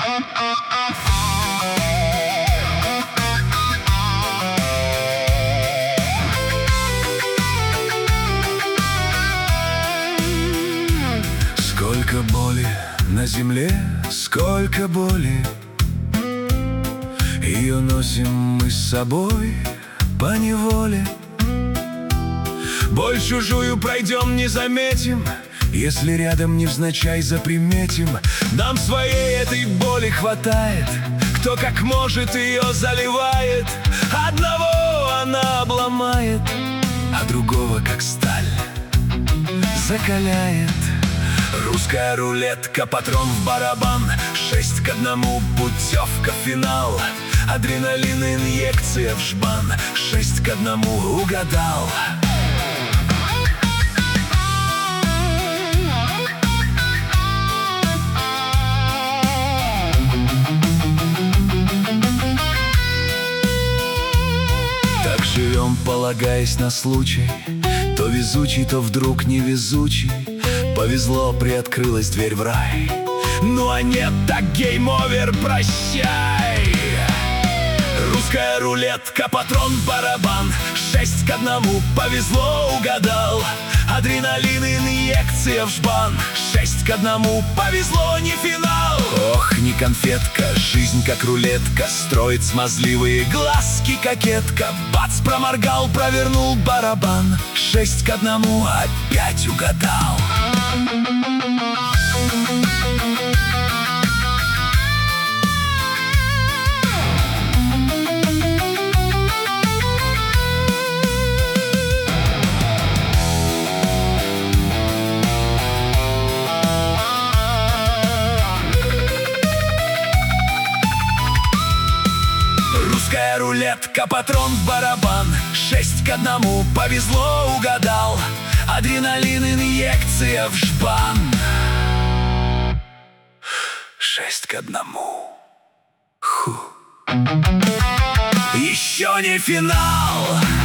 Сколько боли на земле, сколько боли, ее носим мы с собой поневоле. Боль чужую пройдем, не заметим, если рядом невзначай заприметим. Нам своей этой боли хватает, кто как может ее заливает. Одного она обломает, а другого как сталь закаляет. Русская рулетка, патрон в барабан, 6-1, путевка в финал. Адреналин, инъекция в жбан, 6-1, угадал. Так живем, полагаясь на случай, то везучий, то вдруг невезучий. Повезло, приоткрылась дверь в рай. Ну а нет, так гейм-овер, прощай. Русская рулетка, патрон, барабан, 6-1, повезло, угадал. Адреналин, инъекция в жбан, 6-1, повезло, не финал. Ох, не конфетка, жизнь как рулетка, строит смазливые глазки кокетка. Бац, проморгал, провернул барабан, 6-1, опять угадал. Русская рулетка, патрон в барабан, 6-1, повезло, угадал. Адреналин, инъекция в жбан, 6-1. Еще не финал.